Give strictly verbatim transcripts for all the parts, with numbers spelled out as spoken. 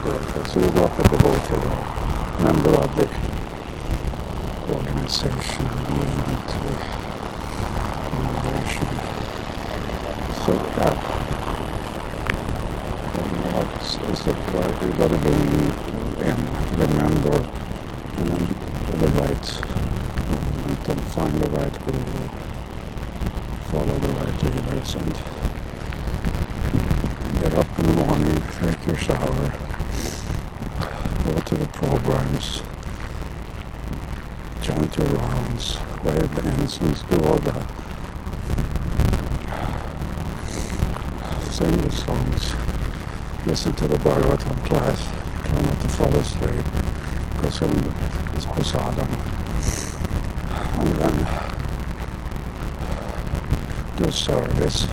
So you got the devotee, member of the organization, movement, innovation. So yeah, what is it right? You gotta be in, remember, and then the right movement and find the right guru, follow the right leaders, and get up in the morning, take your shower, go to the programs, chant your rounds, wave the incense, do all that. Sing the songs, listen to the Bhagavatam class, try not to fall asleep, because it's prasadam. And then do service,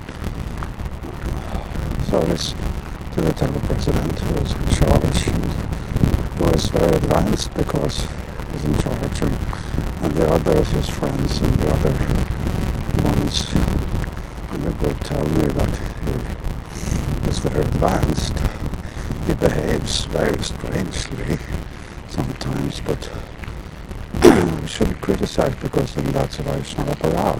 service to the temple president who is in charge and who is very advanced because he's in charge, and, and the others, his friends and the other ones in the group tell me that he is very advanced. He behaves very strangely sometimes, but we shouldn't criticize because then that's why it's not allowed.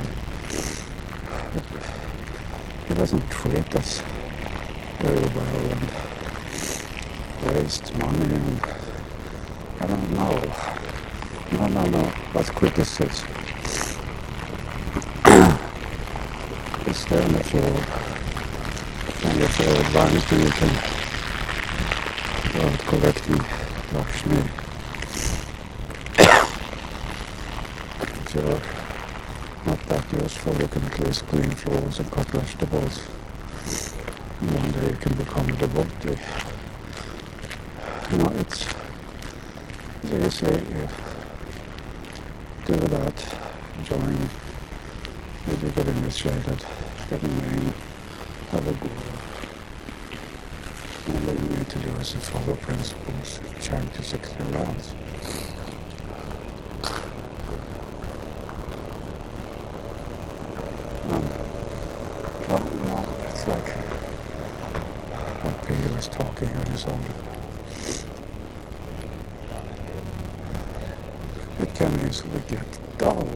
He doesn't treat us very well and wastes money, and I don't know. No, no, no. That's criticism. It's there in the field. And if you're advanced, then you can start collecting Lakshmi. If you're not that useful, you can at least clean floors and cut vegetables. And one day you can become a devotee. You know, it's easy. You do that, join, maybe get initiated, get a name, have a guru. And all you need to do is to follow principles, chant to sixty rounds. And, well, you know, it's like what Peter was talking on his own. It can easily get dull.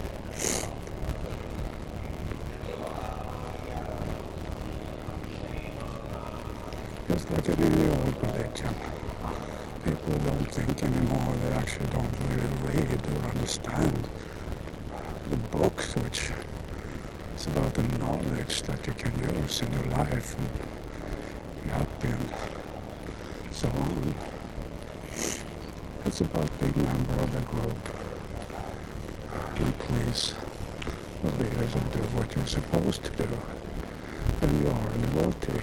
Just like in any old religion, people don't think anymore. They actually don't really read or understand the books, which is about the knowledge that you can use in your life and be happy and so on. It's about being a member of the group and please the leaders and do what you're supposed to do. And you are a devotee.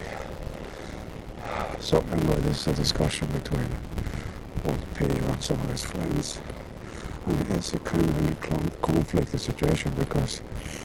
So anyway, this is a discussion between old Peter and some of his friends. And it's a kind of a conflicted situation because,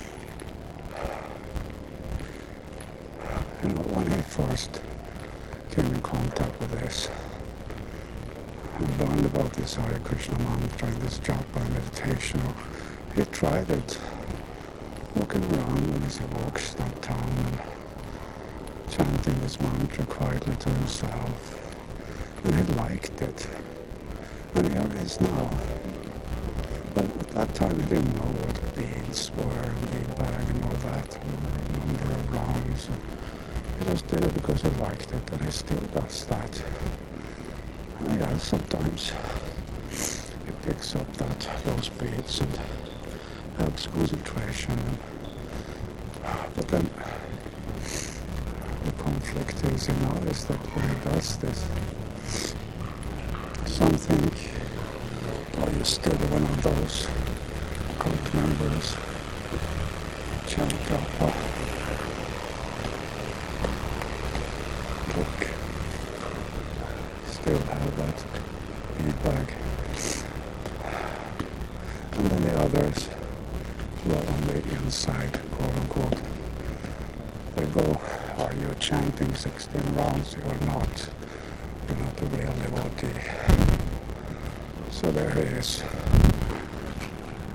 you know, when he first came in contact with this and learned about this Hare Krishna mantra and this japa meditation, he tried it walking around as he walks downtown and chanting this mantra quietly to himself, and he liked it, and here he is now. But at that time he didn't know what beads were and bead bag and all that, and the number of rounds, and he just did it because he liked it, and he still does that. And yeah, sometimes he picks up that those beads and helps concentration, and, but then the conflict is, you know, is that when he does this, something, or you stood one of those cult members, chant japa, look, still have that bead bag, and then the others who are on the inside, quote unquote, they go, are you chanting sixteen rounds? You are not. You're not a real devotee. So there he is.